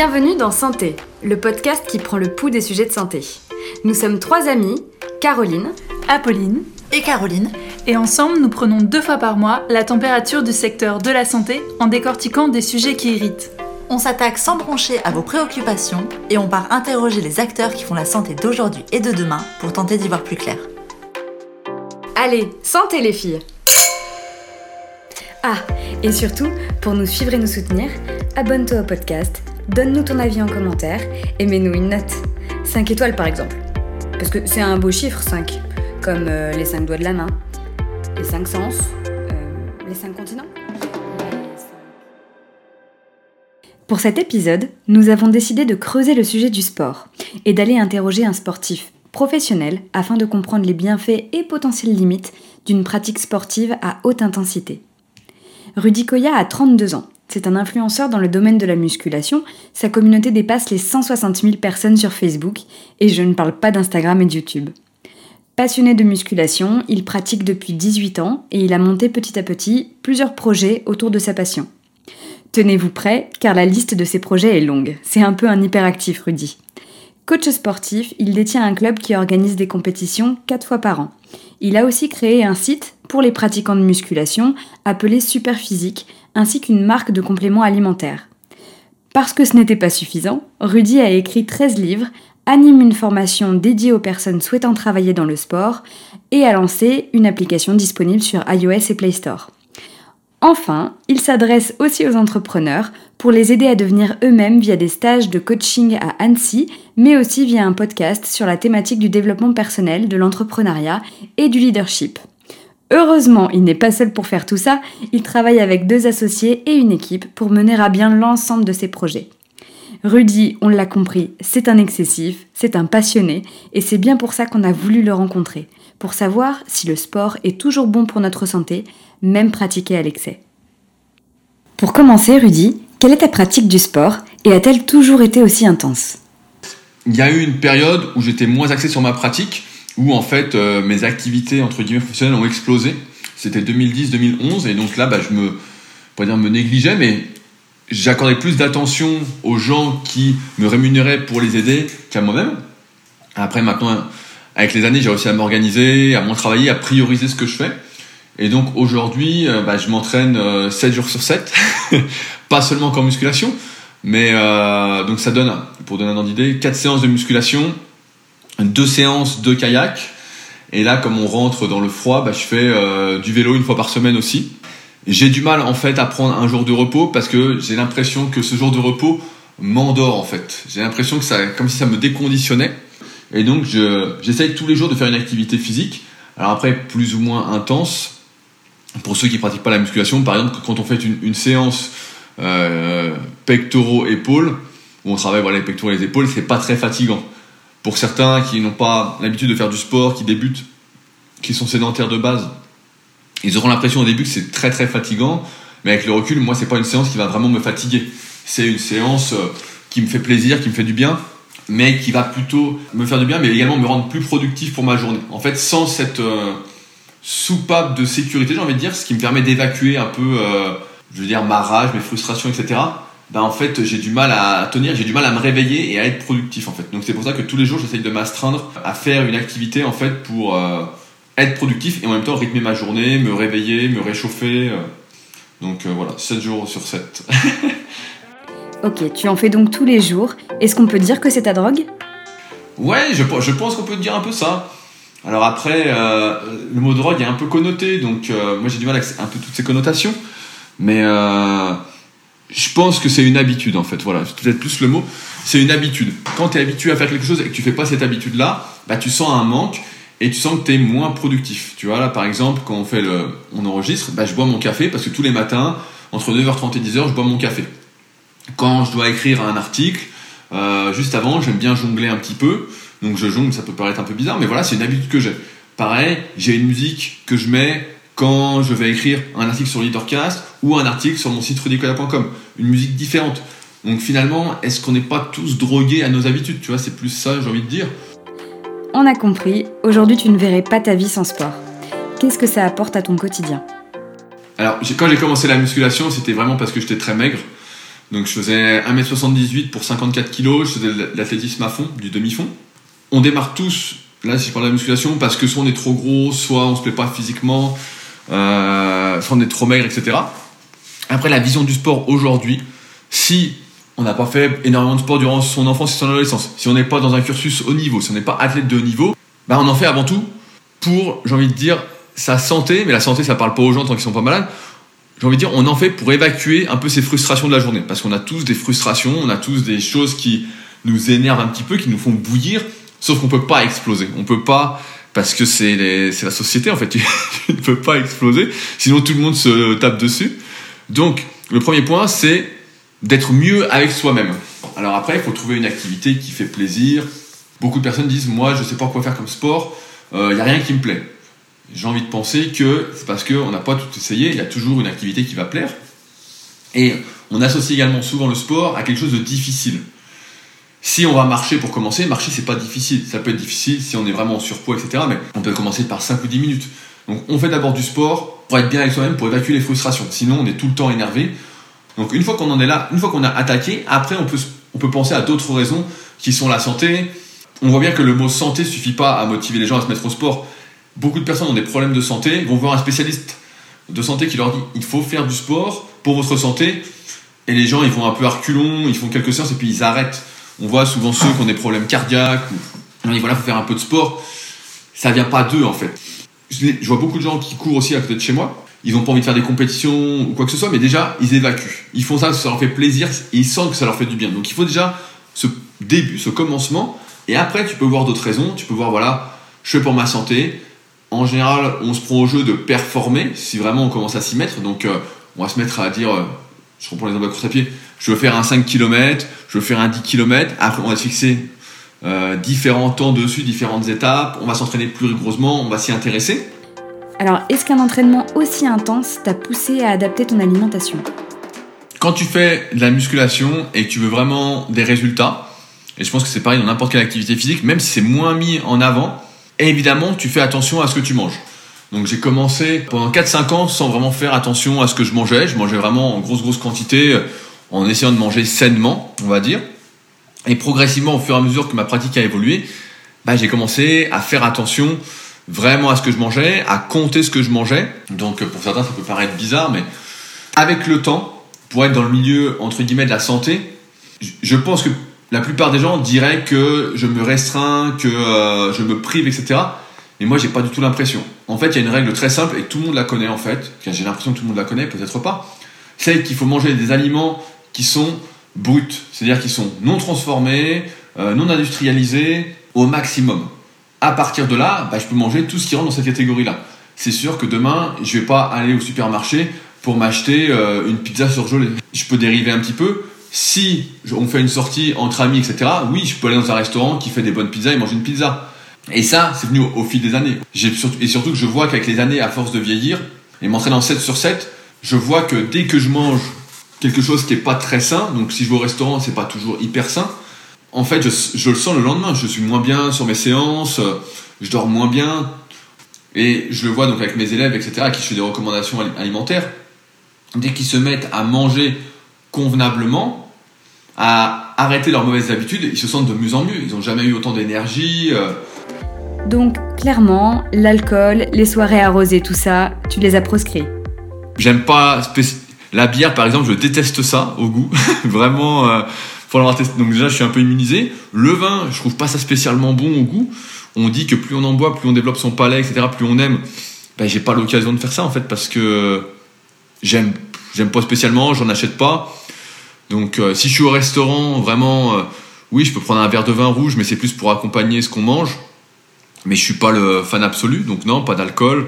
Bienvenue dans Santé, le podcast qui prend le pouls des sujets de santé. Nous sommes 3 amies, Caroline, Apolline et Caroline. Et ensemble, nous prenons 2 fois par mois la température du secteur de la santé en décortiquant des sujets qui irritent. On s'attaque sans broncher à vos préoccupations et on part interroger les acteurs qui font la santé d'aujourd'hui et de demain pour tenter d'y voir plus clair. Allez, santé les filles! Ah, et surtout, pour nous suivre et nous soutenir, abonne-toi au podcast, donne-nous ton avis en commentaire et mets-nous une note. 5 étoiles par exemple. Parce que c'est un beau chiffre, 5. Comme les 5 doigts de la main, les 5 sens, les 5 continents. Pour cet épisode, nous avons décidé de creuser le sujet du sport et d'aller interroger un sportif professionnel afin de comprendre les bienfaits et potentielles limites d'une pratique sportive à haute intensité. Rudy Koya a 32 ans. C'est un influenceur dans le domaine de la musculation. Sa communauté dépasse les 160 000 personnes sur Facebook et je ne parle pas d'Instagram et de YouTube. Passionné de musculation, il pratique depuis 18 ans et il a monté petit à petit plusieurs projets autour de sa passion. Tenez-vous prêts, car la liste de ses projets est longue. C'est un peu un hyperactif, Rudy. Coach sportif, il détient un club qui organise des compétitions 4 fois par an. Il a aussi créé un site pour les pratiquants de musculation appelé Superphysique, ainsi qu'une marque de compléments alimentaires. Parce que ce n'était pas suffisant, Rudy a écrit 13 livres, anime une formation dédiée aux personnes souhaitant travailler dans le sport et a lancé une application disponible sur iOS et Play Store. Enfin, il s'adresse aussi aux entrepreneurs pour les aider à devenir eux-mêmes via des stages de coaching à Annecy, mais aussi via un podcast sur la thématique du développement personnel, de l'entrepreneuriat et du leadership. Heureusement, il n'est pas seul pour faire tout ça, il travaille avec 2 associés et une équipe pour mener à bien l'ensemble de ses projets. Rudy, on l'a compris, c'est un excessif, c'est un passionné, et c'est bien pour ça qu'on a voulu le rencontrer, pour savoir si le sport est toujours bon pour notre santé, même pratiqué à l'excès. Pour commencer, Rudy, quelle est ta pratique du sport et a-t-elle toujours été aussi intense ? Il y a eu une période où j'étais moins axé sur ma pratique, où en fait mes activités entre guillemets professionnelles ont explosé. C'était 2010-2011 et donc là je me négligeais, mais j'accordais plus d'attention aux gens qui me rémunéraient pour les aider qu'à moi-même. Après maintenant, avec les années, j'ai réussi à m'organiser, à moins travailler, à prioriser ce que je fais. Et donc aujourd'hui, je m'entraîne 7 jours sur 7, pas seulement qu'en musculation, mais donc ça donne, pour donner un ordre d'idée, 4 séances de musculation, 2 séances de kayak, et là comme on rentre dans le froid, je fais du vélo 1 fois par semaine aussi. J'ai du mal en fait à prendre un jour de repos parce que j'ai l'impression que ce jour de repos m'endort en fait. J'ai l'impression que ça, comme si ça me déconditionnait, et donc j'essaye tous les jours de faire une activité physique. Alors après plus ou moins intense. Pour ceux qui pratiquent pas la musculation, par exemple, quand on fait une séance pectoraux épaules, où on travaille les pectoraux et les épaules, c'est pas très fatigant. Pour certains qui n'ont pas l'habitude de faire du sport, qui débutent, qui sont sédentaires de base, ils auront l'impression au début que c'est très très fatigant, mais avec le recul, moi c'est pas une séance qui va vraiment me fatiguer. C'est une séance qui me fait plaisir, qui me fait du bien, mais qui va plutôt me faire du bien, mais également me rendre plus productif pour ma journée. En fait, sans cette soupape de sécurité, j'ai envie de dire, ce qui me permet d'évacuer un peu ma rage, mes frustrations, etc. En fait j'ai du mal à tenir, j'ai du mal à me réveiller et à être productif en fait. Donc c'est pour ça que tous les jours j'essaye de m'astreindre à faire une activité en fait pour être productif et en même temps rythmer ma journée, me réveiller, me réchauffer. Donc voilà, 7 jours sur 7. Ok, tu en fais donc tous les jours. Est-ce qu'on peut dire que c'est ta drogue ? Ouais, je pense qu'on peut dire un peu ça. Alors après, le mot drogue est un peu connoté, donc moi j'ai du mal avec un peu toutes ces connotations, mais je pense que c'est une habitude en fait, voilà, c'est peut-être plus le mot, c'est une habitude. Quand tu es habitué à faire quelque chose et que tu fais pas cette habitude-là, tu sens un manque et tu sens que tu es moins productif. Tu vois, là par exemple, quand on enregistre, je bois mon café parce que tous les matins, entre 9h30 et 10h, je bois mon café. Quand je dois écrire un article, juste avant, j'aime bien jongler un petit peu. Donc je jongle, ça peut paraître un peu bizarre, mais voilà, c'est une habitude que j'ai. Pareil, j'ai une musique que je mets quand je vais écrire un article sur Leadercast ou un article sur mon site rudykoya.com. Une musique différente. Donc finalement, est-ce qu'on n'est pas tous drogués à nos habitudes ? Tu vois, c'est plus ça, j'ai envie de dire. On a compris, aujourd'hui tu ne verrais pas ta vie sans sport. Qu'est-ce que ça apporte à ton quotidien ? Alors, quand j'ai commencé la musculation, c'était vraiment parce que j'étais très maigre. Donc je faisais 1m78 pour 54 kg, je faisais de l'athlétisme à fond, du demi-fond. On démarre tous, là si je parle de la musculation, parce que soit on est trop gros, soit on se plaît pas physiquement, soit on est trop maigre, etc. Après, la vision du sport aujourd'hui, si on n'a pas fait énormément de sport durant son enfance et son adolescence, si on n'est pas dans un cursus haut niveau, si on n'est pas athlète de haut niveau, on en fait avant tout pour, j'ai envie de dire, sa santé, mais la santé ça parle pas aux gens tant qu'ils sont pas malades. J'ai envie de dire, on en fait pour évacuer un peu ces frustrations de la journée, parce qu'on a tous des frustrations, on a tous des choses qui nous énervent un petit peu, qui nous font bouillir, sauf qu'on peut pas exploser. On peut pas, parce que c'est la société en fait, tu ne peux pas exploser, sinon tout le monde se tape dessus. Donc, le premier point, c'est d'être mieux avec soi-même. Alors après, il faut trouver une activité qui fait plaisir. Beaucoup de personnes disent, moi, je sais pas quoi faire comme sport, y a rien qui me plaît. J'ai envie de penser que c'est parce qu'on n'a pas tout essayé, il y a toujours une activité qui va plaire. Et on associe également souvent le sport à quelque chose de difficile. Si on va marcher pour commencer, marcher c'est pas difficile. Ça peut être difficile si on est vraiment en surpoids, etc. Mais on peut commencer par 5 ou 10 minutes. Donc on fait d'abord du sport pour être bien avec soi-même, pour évacuer les frustrations. Sinon on est tout le temps énervé. Donc une fois qu'on en est là, une fois qu'on a attaqué, après on peut penser à d'autres raisons qui sont la santé. On voit bien que le mot santé suffit pas à motiver les gens à se mettre au sport. Beaucoup de personnes ont des problèmes de santé, vont voir un spécialiste de santé qui leur dit il faut faire du sport pour votre santé. Et les gens ils vont un peu à reculons, ils font quelques séances et puis ils arrêtent. On voit souvent ceux qui ont des problèmes cardiaques, on dit voilà, faut faire un peu de sport. Ça vient pas d'eux en fait. Je vois beaucoup de gens qui courent aussi à côté de chez moi. Ils n'ont pas envie de faire des compétitions ou quoi que ce soit, mais déjà, ils évacuent. Ils font ça leur fait plaisir et ils sentent que ça leur fait du bien. Donc il faut déjà ce début, ce commencement. Et après, tu peux voir d'autres raisons. Tu peux voir, voilà, je fais pour ma santé. En général, on se prend au jeu de performer si vraiment on commence à s'y mettre. Donc on va se mettre à dire, je reprends l'exemple de la course à pied, je veux faire un 5 km, je veux faire un 10 km. Après, on va se fixer différents temps dessus, différentes étapes. On va s'entraîner plus rigoureusement, on va s'y intéresser. Alors, est-ce qu'un entraînement aussi intense t'a poussé à adapter ton alimentation ? Quand tu fais de la musculation et que tu veux vraiment des résultats, et je pense que c'est pareil dans n'importe quelle activité physique, même si c'est moins mis en avant, évidemment, tu fais attention à ce que tu manges. Donc j'ai commencé pendant 4-5 ans sans vraiment faire attention à ce que je mangeais. Je mangeais vraiment en grosse quantité, en essayant de manger sainement, on va dire. Et progressivement, au fur et à mesure que ma pratique a évolué, j'ai commencé à faire attention vraiment à ce que je mangeais, à compter ce que je mangeais. Donc pour certains, ça peut paraître bizarre, mais avec le temps, pour être dans le milieu, entre guillemets, de la santé, je pense que la plupart des gens diraient que je me restreins, que je me prive, etc. Mais moi, j'ai pas du tout l'impression. En fait, il y a une règle très simple, et tout le monde la connaît en fait. J'ai l'impression que tout le monde la connaît, peut-être pas. C'est qu'il faut manger des aliments qui sont bruts, c'est-à-dire qui sont non transformés, non industrialisés, au maximum. À partir de là, je peux manger tout ce qui rentre dans cette catégorie-là. C'est sûr que demain, je vais pas aller au supermarché pour m'acheter une pizza surgelée. Je peux dériver un petit peu. Si on fait une sortie entre amis, etc., oui, je peux aller dans un restaurant qui fait des bonnes pizzas et manger une pizza. Et ça, c'est venu au fil des années. Et surtout que je vois qu'avec les années, à force de vieillir, et m'entraîner en 7 sur 7, je vois que dès que je mange quelque chose qui est pas très sain, donc si je vais au restaurant, c'est pas toujours hyper sain, en fait, je le sens le lendemain. Je suis moins bien sur mes séances, je dors moins bien. Et je le vois donc avec mes élèves, etc., à qui je fais des recommandations alimentaires. Dès qu'ils se mettent à manger convenablement, à arrêter leurs mauvaises habitudes, ils se sentent de mieux en mieux. Ils n'ont jamais eu autant d'énergie. Donc, clairement, l'alcool, les soirées arrosées, tout ça, tu les as proscrits. J'aime pas... La bière, par exemple, je déteste ça au goût. Vraiment, pour l'avoir testé. Donc déjà, je suis un peu immunisé. Le vin, je trouve pas ça spécialement bon au goût. On dit que plus on en boit, plus on développe son palais, etc., plus on aime. J'ai pas l'occasion de faire ça, en fait, parce que j'aime pas spécialement, j'en achète pas. Donc si je suis au restaurant, vraiment, oui, je peux prendre un verre de vin rouge, mais c'est plus pour accompagner ce qu'on mange. Mais je suis pas le fan absolu, donc non, pas d'alcool.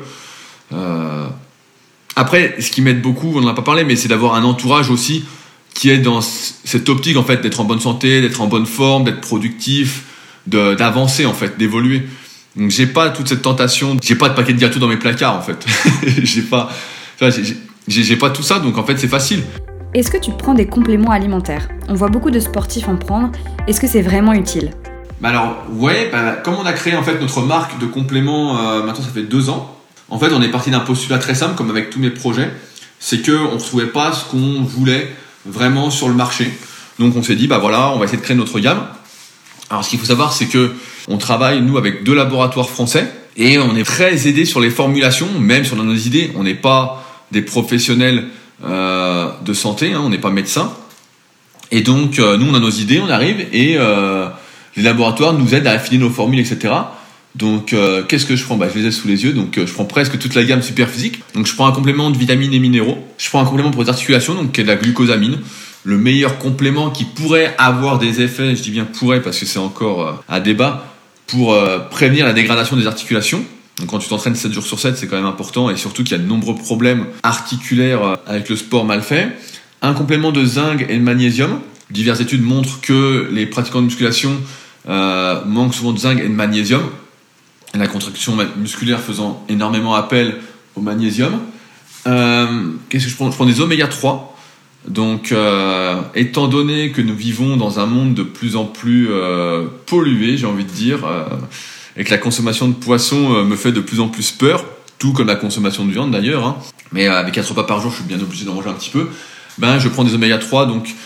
Après, ce qui m'aide beaucoup, on n'en a pas parlé, mais c'est d'avoir un entourage aussi qui est dans cette optique, en fait, d'être en bonne santé, d'être en bonne forme, d'être productif, d'avancer, en fait, d'évoluer. Donc j'ai pas toute cette tentation, j'ai pas de paquet de gâteaux dans mes placards, en fait. j'ai pas tout ça, donc en fait, c'est facile. Est-ce que tu prends des compléments alimentaires ? On voit beaucoup de sportifs en prendre. Est-ce que c'est vraiment utile ? Alors, ouais, comme on a créé en fait notre marque de compléments, maintenant ça fait 2 ans, en fait on est parti d'un postulat très simple, comme avec tous mes projets, c'est qu'on ne retrouvait pas ce qu'on voulait vraiment sur le marché. Donc on s'est dit, on va essayer de créer notre gamme. Alors ce qu'il faut savoir, c'est que on travaille, nous, avec 2 laboratoires français et on est très aidés sur les formulations, même si on a nos idées. On n'est pas des professionnels de santé, on n'est pas médecins. Et donc, nous, on a nos idées, on arrive et les laboratoires nous aident à affiner nos formules, etc. Donc, qu'est-ce que je prends ? Je les ai sous les yeux, donc je prends presque toute la gamme Superphysique. Donc, je prends un complément de vitamines et minéraux. Je prends un complément pour les articulations, donc qui est de la glucosamine. Le meilleur complément qui pourrait avoir des effets, je dis bien pourrait parce que c'est encore à débat, pour prévenir la dégradation des articulations. Donc quand tu t'entraînes 7 jours sur 7, c'est quand même important, et surtout qu'il y a de nombreux problèmes articulaires avec le sport mal fait. Un complément de zinc et de magnésium. Diverses études montrent que les pratiquants de musculation manquent souvent de zinc et de magnésium. La contraction musculaire faisant énormément appel au magnésium. Qu'est-ce que je prends ? Je prends des oméga 3. Donc, étant donné que nous vivons dans un monde de plus en plus pollué, j'ai envie de dire, et que la consommation de poissons me fait de plus en plus peur, tout comme la consommation de viande d'ailleurs, mais avec 4 repas par jour, je suis bien obligé d'en manger un petit peu, je prends des oméga 3 donc,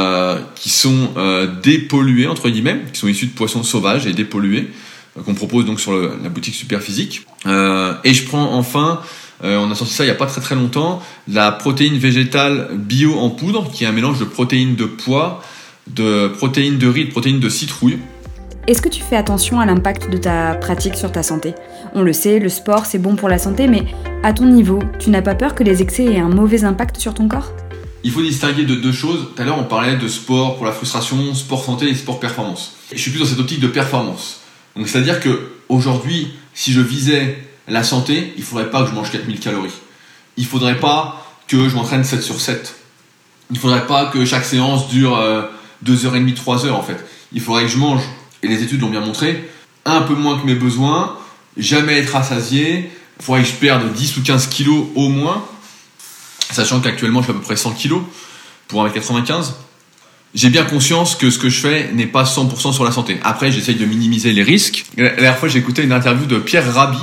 qui sont dépollués, entre guillemets, qui sont issus de poissons sauvages et dépollués, qu'on propose donc sur la boutique Superphysique. Et je prends enfin... on a sorti ça il n'y a pas très très longtemps, la protéine végétale bio en poudre, qui est un mélange de protéines de pois, de protéines de riz, de protéines de citrouille. Est-ce que tu fais attention à l'impact de ta pratique sur ta santé ? On le sait, le sport c'est bon pour la santé, mais à ton niveau, tu n'as pas peur que les excès aient un mauvais impact sur ton corps ? Il faut distinguer de 2 choses. Tout à l'heure on parlait de sport pour la frustration, sport santé et sport performance. Et je suis plus dans cette optique de performance. Donc c'est-à-dire qu'aujourd'hui, si je visais la santé, il ne faudrait pas que je mange 4000 calories. Il ne faudrait pas que je m'entraîne 7 sur 7. Il ne faudrait pas que chaque séance dure 2h30, 3h en fait. Il faudrait que je mange, et les études l'ont bien montré, un peu moins que mes besoins, jamais être rassasié. Il faudrait que je perde 10 ou 15 kilos au moins, sachant qu'actuellement je fais à peu près 100 kilos pour 1m95. J'ai bien conscience que ce que je fais n'est pas 100% sur la santé. Après, j'essaye de minimiser les risques. La dernière fois, j'ai écouté une interview de Pierre Rabhi,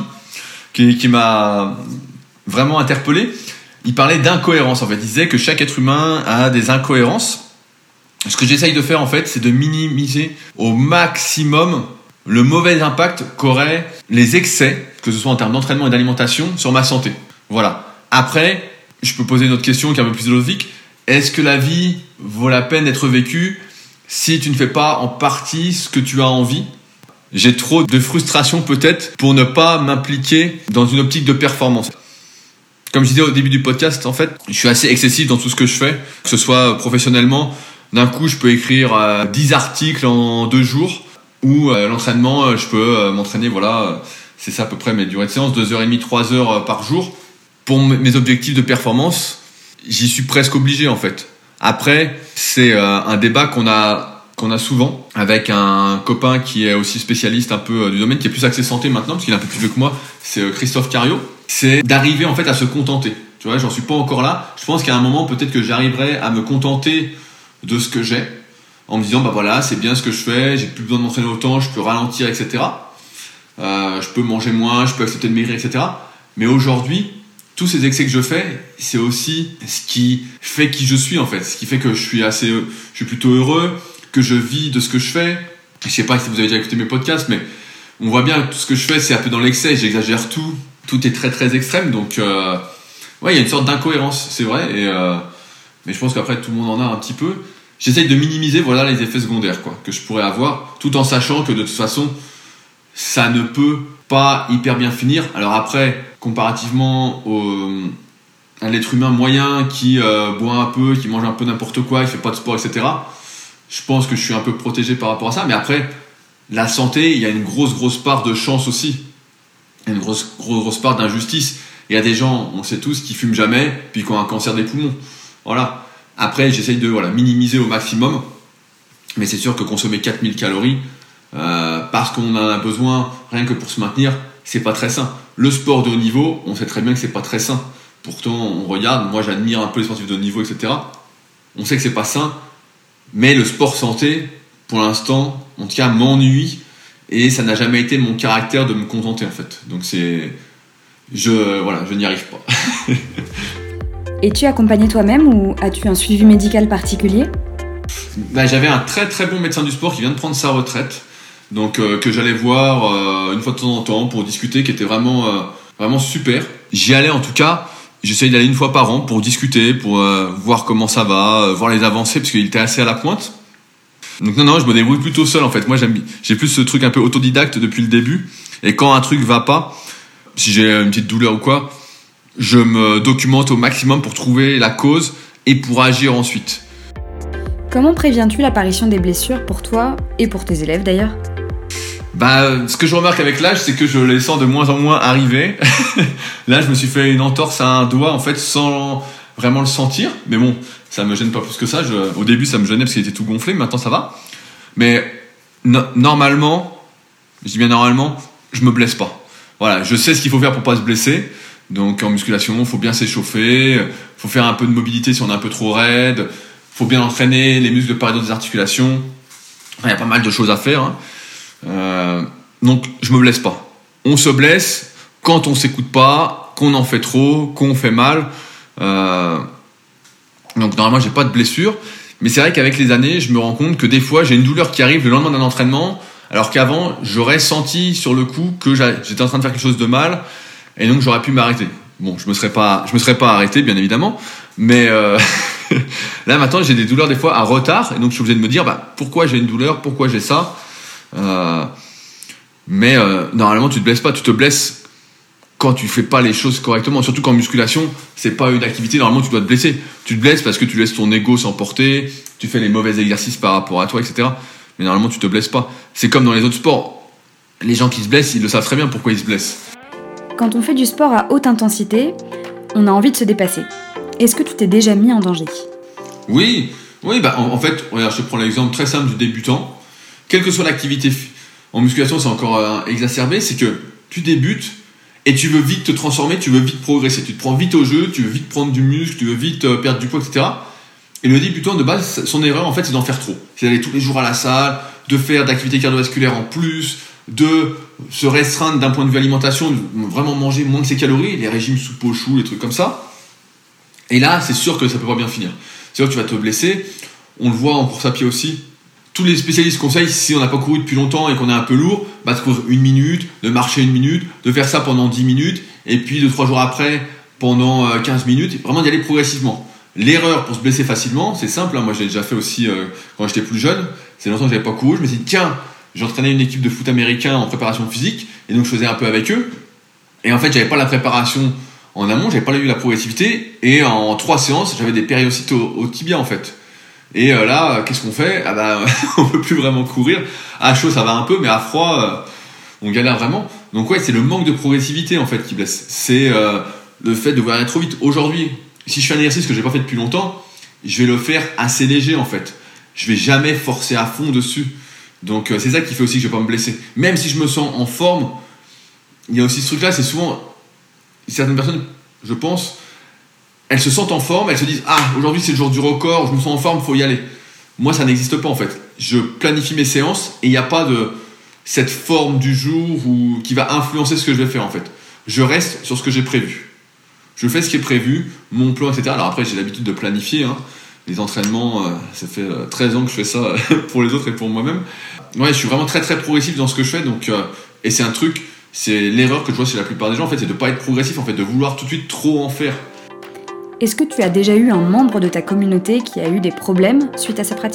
qui m'a vraiment interpellé. Il parlait d'incohérence, en fait. Il disait que chaque être humain a des incohérences. Ce que j'essaye de faire, en fait, c'est de minimiser au maximum le mauvais impact qu'auraient les excès, que ce soit en termes d'entraînement et d'alimentation, sur ma santé. Voilà. Après, je peux poser une autre question qui est un peu plus philosophique. Est-ce que la vie vaut la peine d'être vécue si tu ne fais pas en partie ce que tu as envie ? J'ai trop de frustration peut-être pour ne pas m'impliquer dans une optique de performance. Comme je disais au début du podcast, en fait, je suis assez excessif dans tout ce que je fais, que ce soit professionnellement. D'un coup, je peux écrire 10 articles en 2 jours, ou l'entraînement, je peux m'entraîner, c'est ça à peu près mes durées de séance, 2h30, 3h par jour. Pour mes objectifs de performance, j'y suis presque obligé en fait. Après, c'est un débat qu'on a souvent avec un copain qui est aussi spécialiste un peu du domaine, qui est plus axé santé maintenant, parce qu'il est un peu plus vieux que moi, c'est Christophe Cario. C'est d'arriver en fait à se contenter. Tu vois, j'en suis pas encore là. Je pense qu'à un moment, peut-être que j'arriverai à me contenter de ce que j'ai, en me disant, c'est bien ce que je fais, j'ai plus besoin de m'entraîner autant, je peux ralentir, etc. Je peux manger moins, je peux accepter de maigrir, etc. Mais aujourd'hui, tous ces excès que je fais, c'est aussi ce qui fait qui je suis en fait, ce qui fait que je suis plutôt heureux, que je vis de ce que je fais. Je sais pas si vous avez déjà écouté mes podcasts, mais on voit bien que tout ce que je fais, c'est un peu dans l'excès, j'exagère tout. Tout est très très extrême, donc il y a une sorte d'incohérence, c'est vrai, mais je pense qu'après tout le monde en a un petit peu. J'essaye de minimiser les effets secondaires que je pourrais avoir, tout en sachant que de toute façon, ça ne peut pas hyper bien finir. Alors après, comparativement à l'être humain moyen qui boit un peu, qui mange un peu n'importe quoi, qui fait pas de sport, etc., je pense que je suis un peu protégé par rapport à ça. Mais après, la santé, il y a une grosse part de chance aussi. Il y a une grosse part d'injustice. Il y a des gens, on sait tous, qui fument jamais, puis qui ont un cancer des poumons. Voilà. Après, j'essaye de minimiser au maximum. Mais c'est sûr que consommer 4000 calories, parce qu'on en a besoin, rien que pour se maintenir, c'est pas très sain. Le sport de haut niveau, on sait très bien que c'est pas très sain. Pourtant, on regarde, moi j'admire un peu les sportifs de haut niveau, etc. On sait que c'est pas sain, mais le sport santé, pour l'instant, en tout cas, m'ennuie, et ça n'a jamais été mon caractère de me contenter en fait. Donc je n'y arrive pas. Es-tu accompagné toi-même ou as-tu un suivi médical particulier ? J'avais un très très bon médecin du sport qui vient de prendre sa retraite, donc que j'allais voir une fois de temps en temps pour discuter, qui était vraiment super. J'y allais en tout cas, j'essayais d'aller une fois par an pour discuter, pour voir comment ça va, voir les avancées, parce qu'il était assez à la pointe. Donc non, je me débrouille plutôt seul en fait. Moi j'ai plus ce truc un peu autodidacte depuis le début, et quand un truc va pas, si j'ai une petite douleur ou quoi, je me documente au maximum pour trouver la cause et pour agir ensuite. Comment préviens-tu l'apparition des blessures pour toi et pour tes élèves d'ailleurs ? Ce que je remarque avec l'âge, c'est que je les sens de moins en moins arriver. Là, je me suis fait une entorse à un doigt, en fait, sans vraiment le sentir. Mais bon, ça me gêne pas plus que ça. Au début, ça me gênait parce qu'il était tout gonflé. Maintenant, ça va. Mais normalement, je dis bien normalement, je me blesse pas. Voilà, je sais ce qu'il faut faire pour pas se blesser. Donc, en musculation, il faut bien s'échauffer. Faut faire un peu de mobilité si on est un peu trop raide. Faut bien entraîner les muscles de part et d'autre des articulations. Enfin, il y a pas mal de choses à faire. Donc, je me blesse pas. On se blesse quand on s'écoute pas, qu'on en fait trop, qu'on fait mal. Donc, normalement, j'ai pas de blessure. Mais c'est vrai qu'avec les années, je me rends compte que des fois, j'ai une douleur qui arrive le lendemain d'un entraînement, alors qu'avant, j'aurais senti sur le coup que j'étais en train de faire quelque chose de mal, et donc j'aurais pu m'arrêter. Bon, je me serais pas arrêté, bien évidemment, mais là maintenant j'ai des douleurs des fois à retard, et donc je suis obligé de me dire pourquoi j'ai une douleur, pourquoi j'ai ça. Mais normalement tu te blesses pas, tu te blesses quand tu fais pas les choses correctement, surtout qu'en musculation c'est pas une activité, normalement tu dois te blesser. Tu te blesses parce que tu laisses ton ego s'emporter, tu fais les mauvais exercices par rapport à toi, etc. Mais normalement tu te blesses pas. C'est comme dans les autres sports, les gens qui se blessent, ils le savent très bien pourquoi ils se blessent. Quand on fait du sport à haute intensité, on a envie de se dépasser. Est-ce que tu t'es déjà mis en danger ? Oui, en fait, regarde, je te prends l'exemple très simple du débutant. Quelle que soit l'activité, en musculation c'est encore exacerbé, c'est que tu débutes et tu veux vite te transformer, tu veux vite progresser, tu te prends vite au jeu, tu veux vite prendre du muscle, tu veux vite perdre du poids, etc. Et le débutant de base, son erreur en fait c'est d'en faire trop. C'est d'aller tous les jours à la salle, de faire d'activités cardiovasculaires en plus, de se restreindre d'un point de vue alimentation, de vraiment manger moins que ses calories, les régimes soupe aux choux, les trucs comme ça. Et là, c'est sûr que ça peut pas bien finir. C'est sûr que tu vas te blesser. On le voit en course à pied aussi. Tous les spécialistes conseillent, si on n'a pas couru depuis longtemps et qu'on est un peu lourd, de courir 1 minute, de marcher 1 minute, de faire ça pendant 10 minutes, et puis 2-3 jours après, pendant 15 minutes, vraiment d'y aller progressivement. L'erreur pour se blesser facilement, c'est simple, moi j'ai déjà fait aussi quand j'étais plus jeune, c'est longtemps que j'avais pas couru, je me suis dit tiens, j'entraînais une équipe de foot américain en préparation physique, et donc je faisais un peu avec eux, et en fait j'avais pas la préparation en amont, j'avais pas eu la progressivité, et en 3 séances, j'avais des périocytes au tibia en fait. Et là, qu'est-ce qu'on fait ? On peut plus vraiment courir. À chaud, ça va un peu, mais à froid, on galère vraiment. Donc ouais, c'est le manque de progressivité en fait qui blesse. C'est le fait de vouloir aller trop vite. Aujourd'hui, si je fais un exercice que j'ai pas fait depuis longtemps, je vais le faire assez léger en fait. Je vais jamais forcer à fond dessus. Donc c'est ça qui fait aussi que je vais pas me blesser. Même si je me sens en forme, il y a aussi ce truc-là, c'est souvent certaines personnes, je pense, elles se sentent en forme, elles se disent aujourd'hui c'est le jour du record, je me sens en forme, faut y aller. Moi ça n'existe pas en fait. Je planifie mes séances et il n'y a pas de cette forme du jour qui va influencer ce que je vais faire en fait. Je reste sur ce que j'ai prévu. Je fais ce qui est prévu, mon plan, etc. Alors après j'ai l'habitude de planifier, les entraînements, ça fait 13 ans que je fais ça pour les autres et pour moi-même. Ouais, je suis vraiment très très progressif dans ce que je fais, donc, et c'est un truc, c'est l'erreur que je vois chez la plupart des gens en fait, c'est de ne pas être progressif en fait, de vouloir tout de suite trop en faire. Est-ce que tu as déjà eu un membre de ta communauté qui a eu des problèmes suite à sa pratique ?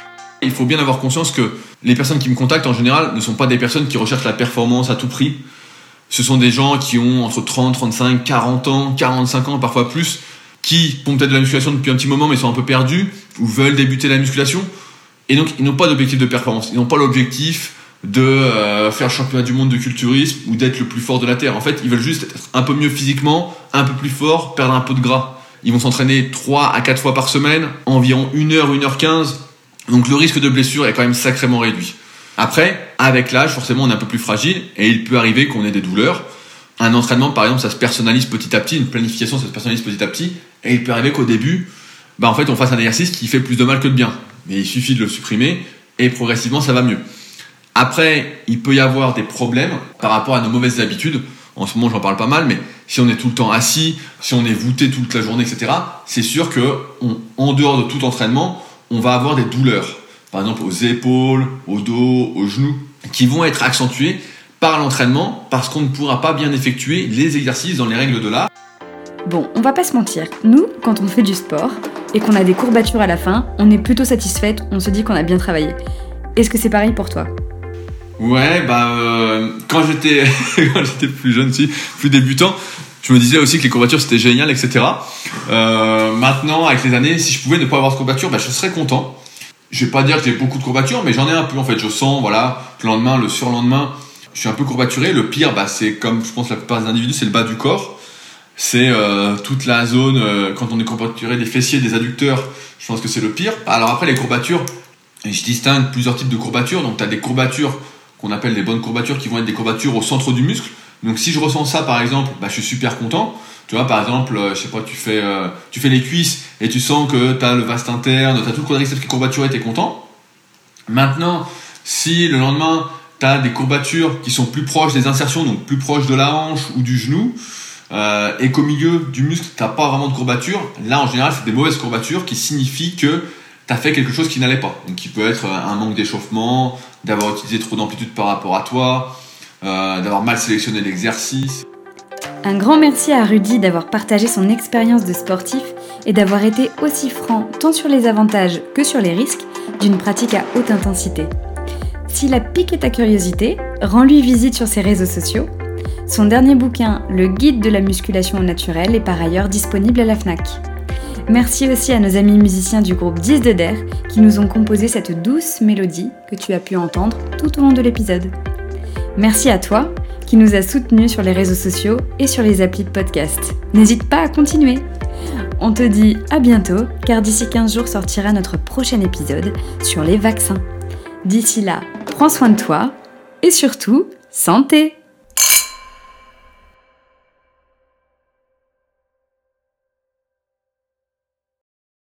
Il faut bien avoir conscience que les personnes qui me contactent en général ne sont pas des personnes qui recherchent la performance à tout prix. Ce sont des gens qui ont entre 30, 35, 40 ans, 45 ans, parfois plus, qui font peut-être de la musculation depuis un petit moment mais sont un peu perdus ou veulent débuter la musculation. Et donc ils n'ont pas d'objectif de performance. Ils n'ont pas l'objectif de faire le championnat du monde de culturisme ou d'être le plus fort de la Terre. En fait, ils veulent juste être un peu mieux physiquement, un peu plus fort, perdre un peu de gras. Ils vont s'entraîner 3 à 4 fois par semaine, environ 1h, 1h15. Donc le risque de blessure est quand même sacrément réduit. Après, avec l'âge, forcément, on est un peu plus fragile et il peut arriver qu'on ait des douleurs. Un entraînement, par exemple, ça se personnalise petit à petit. Une planification, ça se personnalise petit à petit. Et il peut arriver qu'au début, en fait, on fasse un exercice qui fait plus de mal que de bien. Mais il suffit de le supprimer et progressivement, ça va mieux. Après, il peut y avoir des problèmes par rapport à nos mauvaises habitudes. en ce moment j'en parle pas mal, mais si on est tout le temps assis, si on est voûté toute la journée, etc., c'est sûr que en dehors de tout entraînement, on va avoir des douleurs, par exemple aux épaules, au dos, aux genoux, qui vont être accentuées par l'entraînement parce qu'on ne pourra pas bien effectuer les exercices dans les règles de l'art. Bon, on va pas se mentir, nous, quand on fait du sport et qu'on a des courbatures à la fin, on est plutôt satisfaite, on se dit qu'on a bien travaillé. Est-ce que c'est pareil pour toi ? Ouais, quand j'étais plus jeune, plus débutant, je me disais aussi que les courbatures c'était génial, etc. Maintenant, avec les années, si je pouvais ne pas avoir de courbatures, je serais content. Je vais pas dire que j'ai beaucoup de courbatures, mais j'en ai un peu en fait. Je sens, le lendemain, le surlendemain, je suis un peu courbaturé. Le pire, c'est comme je pense la plupart des individus, c'est le bas du corps. C'est toute la zone, quand on est courbaturé des fessiers, des adducteurs, je pense que c'est le pire. Alors après, les courbatures, je distingue plusieurs types de courbatures. Donc tu as des courbatures qu'on appelle les bonnes courbatures, qui vont être des courbatures au centre du muscle. Donc si je ressens ça par exemple, je suis super content. Tu vois, par exemple, je sais pas, tu fais les cuisses et tu sens que tu as le vaste interne, tu as tout le quadriceps qui est courbaturé, tu es content. Maintenant, si le lendemain, tu as des courbatures qui sont plus proches des insertions, donc plus proches de la hanche ou du genou, et qu'au milieu du muscle, tu n'as pas vraiment de courbature, là en général, c'est des mauvaises courbatures qui signifient que tu as fait quelque chose qui n'allait pas. Donc qui peut être un manque d'échauffement, d'avoir utilisé trop d'amplitude par rapport à toi, d'avoir mal sélectionné l'exercice. Un grand merci à Rudy d'avoir partagé son expérience de sportif et d'avoir été aussi franc tant sur les avantages que sur les risques d'une pratique à haute intensité. S'il a piqué ta curiosité, rends-lui visite sur ses réseaux sociaux. Son dernier bouquin, Le guide de la musculation au naturel, est par ailleurs disponible à la Fnac. Merci aussi à nos amis musiciens du groupe 10 de Der qui nous ont composé cette douce mélodie que tu as pu entendre tout au long de l'épisode. Merci à toi qui nous a soutenus sur les réseaux sociaux et sur les applis de podcast. N'hésite pas à continuer. On te dit à bientôt, car d'ici 15 jours sortira notre prochain épisode sur les vaccins. D'ici là, prends soin de toi et surtout, santé!